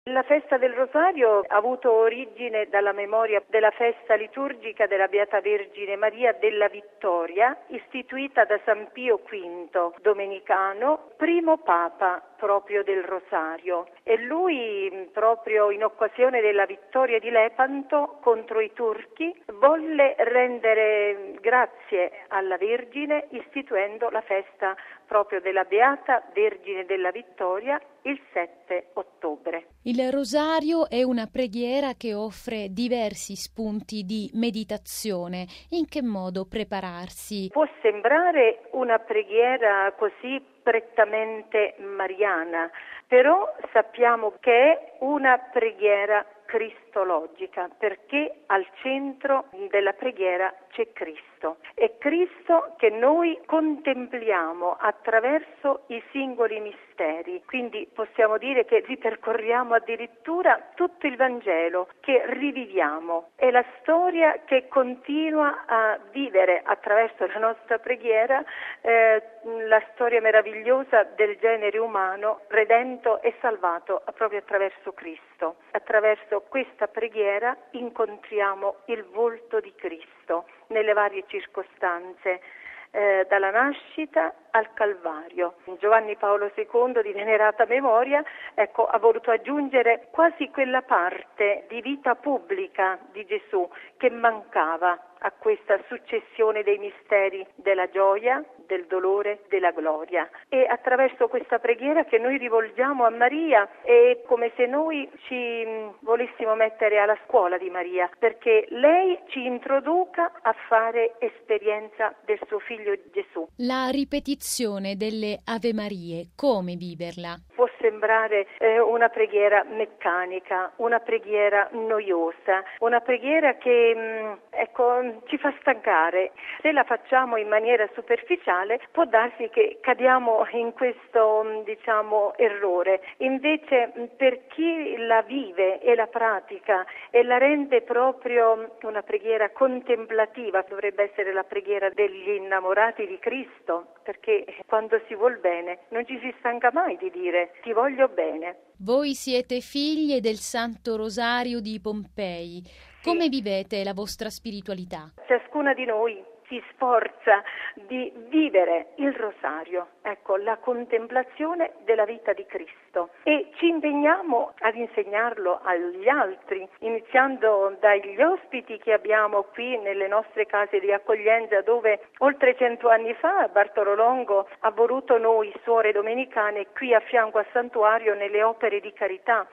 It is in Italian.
La festa del Rosario ha avuto origine dalla memoria della festa liturgica della Beata Vergine Maria della Vittoria, istituita da San Pio V, domenicano, primo Papa proprio del Rosario. E lui, proprio in occasione della vittoria di Lepanto contro i turchi, volle rendere grazie alla Vergine istituendo la festa proprio della Beata Vergine della Vittoria il 7 ottobre. Il rosario è una preghiera che offre diversi spunti di meditazione. In che modo prepararsi? Può sembrare una preghiera così prettamente mariana, però sappiamo che è una preghiera cristologica, perché al centro della preghiera c'è Cristo. È Cristo che noi contempliamo attraverso i singoli misteri, quindi possiamo dire che ripercorriamo addirittura tutto il Vangelo, che riviviamo. È la storia che continua a vivere attraverso la nostra preghiera, la storia meravigliosa del genere umano redento e salvato proprio attraverso Cristo. Attraverso questa preghiera incontriamo il volto di Cristo nelle varie circostanze, dalla nascita al Calvario. Giovanni Paolo II, di venerata memoria, ha voluto aggiungere quasi quella parte di vita pubblica di Gesù che mancava a questa successione dei misteri della gioia, del dolore, della gloria. E attraverso questa preghiera che noi rivolgiamo a Maria è come se noi ci volessimo mettere alla scuola di Maria, perché lei ci introduca a fare esperienza del suo figlio Gesù. La ripetizione delle Ave Marie, come viverla? Può sembrare una preghiera meccanica, una preghiera noiosa, una preghiera che ci fa stancare. Se la facciamo in maniera superficiale può darsi che cadiamo in questo errore. Invece per chi la vive e la pratica e la rende proprio una preghiera contemplativa, dovrebbe essere la preghiera degli innamorati di Cristo, perché quando si vuol bene non ci si stanca mai di dire ti voglio bene. Voi siete figlie del Santo Rosario di Pompei. Come vivete la vostra spiritualità? Ciascuna di noi si sforza di vivere il rosario, la contemplazione della vita di Cristo, e ci impegniamo ad insegnarlo agli altri, iniziando dagli ospiti che abbiamo qui nelle nostre case di accoglienza, dove oltre 100 anni fa Bartolo Longo ha voluto noi suore domenicane qui a fianco al santuario nelle opere di carità